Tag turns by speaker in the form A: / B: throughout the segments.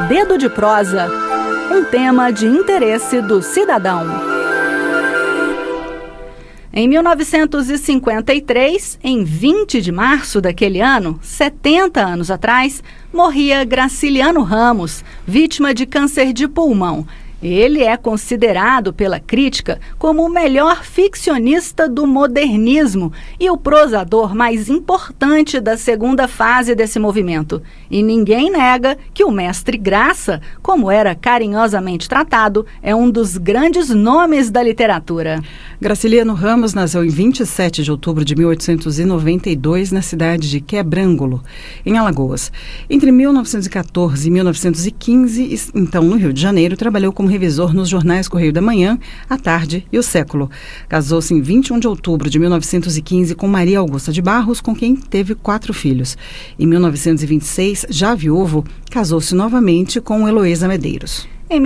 A: Dedo de Prosa, um tema de interesse do cidadão. Em 1953, em 20 de março daquele ano, 70 anos atrás, morria Graciliano Ramos, vítima de câncer de pulmão. Ele é considerado pela crítica como o melhor ficcionista do modernismo e o prosador mais importante da segunda fase desse movimento. E ninguém nega que o mestre Graça, como era carinhosamente tratado, é um dos grandes nomes da literatura.
B: Graciliano Ramos nasceu em 27 de outubro de 1892 na cidade de Quebrangulo, em Alagoas. Entre 1914 e 1915, então no Rio de Janeiro, trabalhou como revisor nos jornais Correio da Manhã, A Tarde e O Século. Casou-se em 21 de outubro de 1915 com Maria Augusta de Barros, com quem teve 4 filhos. Em 1926, já viúvo, casou-se novamente com Heloísa Medeiros.
A: Em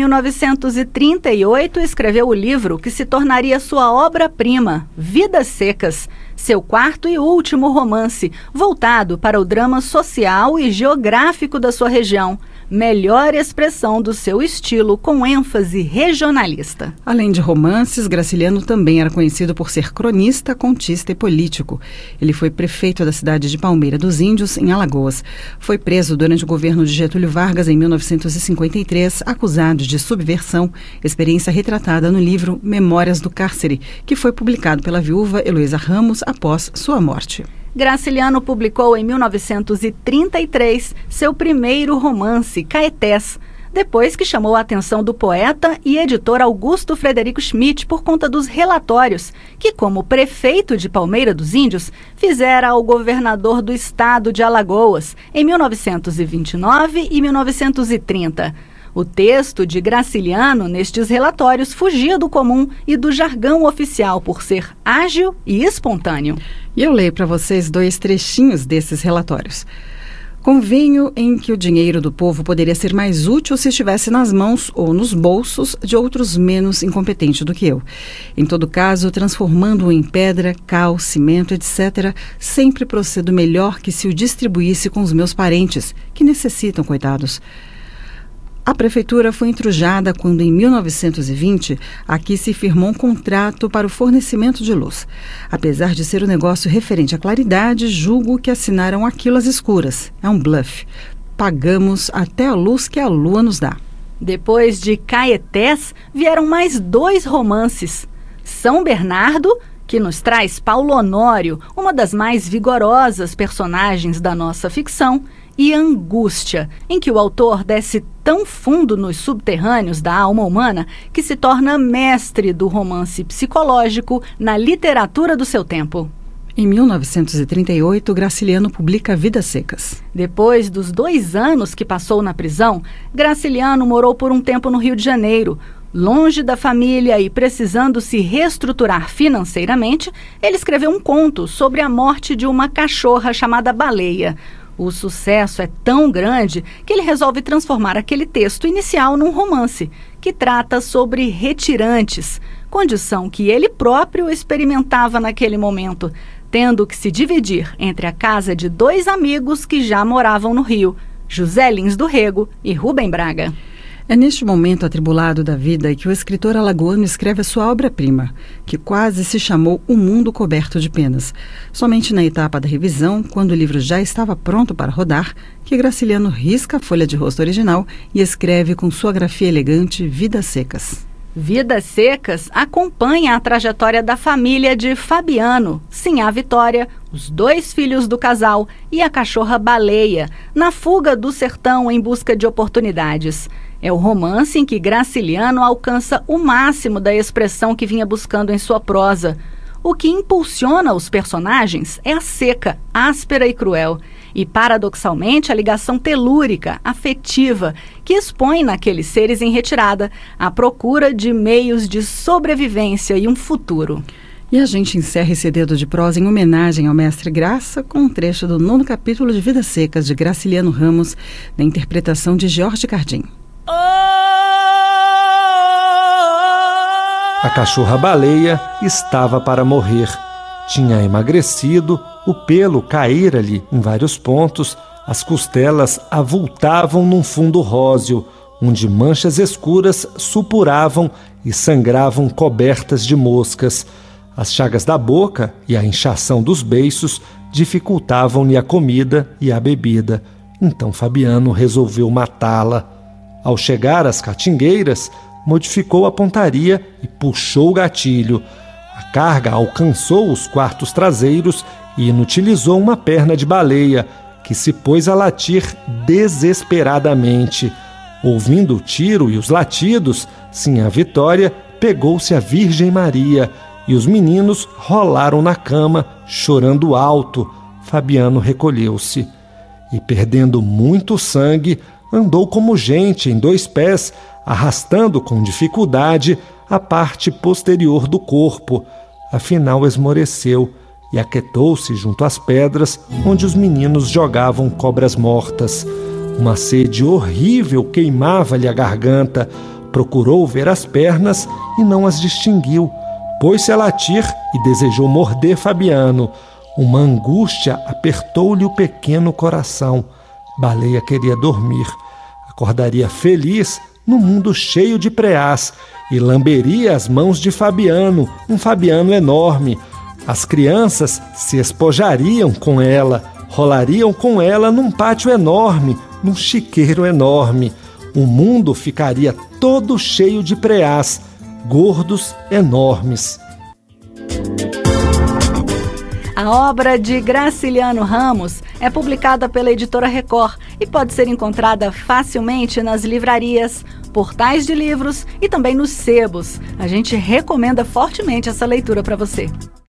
A: 1938, escreveu o livro que se tornaria sua obra-prima, Vidas Secas, seu quarto e último romance, voltado para o drama social e geográfico da sua região, melhor expressão do seu estilo com ênfase regionalista.
B: Além de romances, Graciliano também era conhecido por ser cronista, contista e político. Ele foi prefeito da cidade de Palmeira dos Índios, em Alagoas. Foi preso durante o governo de Getúlio Vargas em 1953, acusado de subversão, experiência retratada no livro Memórias do Cárcere, que foi publicado pela viúva Heloísa Ramos após sua morte.
A: Graciliano publicou em 1933 seu primeiro romance, Caetés, depois que chamou a atenção do poeta e editor Augusto Frederico Schmidt por conta dos relatórios que, como prefeito de Palmeira dos Índios, fizera ao governador do estado de Alagoas em 1929 e 1930. O texto de Graciliano nestes relatórios fugia do comum e do jargão oficial por ser ágil e espontâneo.
B: E eu leio para vocês 2 trechinhos desses relatórios. Convenho em que o dinheiro do povo poderia ser mais útil se estivesse nas mãos ou nos bolsos de outros menos incompetentes do que eu. Em todo caso, transformando-o em pedra, cal, cimento, etc., sempre procedo melhor que se o distribuísse com os meus parentes, que necessitam, coitados. A prefeitura foi entrujada quando, em 1920, aqui se firmou um contrato para o fornecimento de luz. Apesar de ser um negócio referente à claridade, julgo que assinaram aquilo às escuras. É um bluff. Pagamos até a luz que a lua nos dá.
A: Depois de Caetés, vieram mais 2 romances. São Bernardo, que nos traz Paulo Honório, uma das mais vigorosas personagens da nossa ficção, e Angústia, em que o autor desce tão fundo nos subterrâneos da alma humana que se torna mestre do romance psicológico na literatura do seu tempo.
B: Em 1938, Graciliano publica Vidas Secas.
A: Depois dos 2 anos que passou na prisão, Graciliano morou por um tempo no Rio de Janeiro. Longe da família e precisando se reestruturar financeiramente, ele escreveu um conto sobre a morte de uma cachorra chamada Baleia. O sucesso é tão grande que ele resolve transformar aquele texto inicial num romance, que trata sobre retirantes, condição que ele próprio experimentava naquele momento, tendo que se dividir entre a casa de 2 amigos que já moravam no Rio, José Lins do Rego e Rubem Braga.
B: É neste momento atribulado da vida que o escritor alagoano escreve a sua obra-prima, que quase se chamou O Mundo Coberto de Penas. Somente na etapa da revisão, quando o livro já estava pronto para rodar, que Graciliano risca a folha de rosto original e escreve com sua grafia elegante Vidas Secas.
A: Vidas Secas acompanha a trajetória da família de Fabiano, Sinhá Vitória, os 2 filhos do casal e a cachorra Baleia, na fuga do sertão em busca de oportunidades. É o romance em que Graciliano alcança o máximo da expressão que vinha buscando em sua prosa. O que impulsiona os personagens é a seca, áspera e cruel, e paradoxalmente a ligação telúrica, afetiva, que expõe naqueles seres em retirada a procura de meios de sobrevivência e um futuro.
B: E a gente encerra esse dedo de prosa em homenagem ao mestre Graça com um trecho do 9º capítulo de Vidas Secas de Graciliano Ramos, na interpretação de Jorge Cardim.
C: A cachorra-baleia estava para morrer. Tinha emagrecido, o pelo caíra-lhe em vários pontos, As costelas avultavam num fundo róseo, onde manchas escuras supuravam e sangravam cobertas de moscas. As chagas da boca e a inchação dos beiços dificultavam-lhe a comida e a bebida. Então Fabiano resolveu matá-la. Ao chegar às catingueiras, modificou a pontaria e puxou o gatilho. A carga alcançou os quartos traseiros e inutilizou uma perna de baleia, que se pôs a latir desesperadamente. Ouvindo o tiro e os latidos, Sinhá Vitória pegou-se a Virgem Maria e os meninos rolaram na cama, chorando alto. Fabiano recolheu-se e, perdendo muito sangue, andou como gente em 2 pés, arrastando com dificuldade a parte posterior do corpo. Afinal esmoreceu e aquietou-se junto às pedras onde os meninos jogavam cobras mortas. Uma sede horrível queimava-lhe a garganta. Procurou ver as pernas e não as distinguiu. Pôs-se a latir e desejou morder Fabiano. Uma angústia apertou-lhe o pequeno coração. Baleia queria dormir. Acordaria feliz no mundo cheio de preás e lamberia as mãos de Fabiano, um Fabiano enorme. As crianças se espojariam com ela, rolariam com ela num pátio enorme, num chiqueiro enorme. O mundo ficaria todo cheio de preás, gordos enormes.
A: A obra de Graciliano Ramos é publicada pela Editora Record e pode ser encontrada facilmente nas livrarias, portais de livros e também nos sebos. A gente recomenda fortemente essa leitura para você.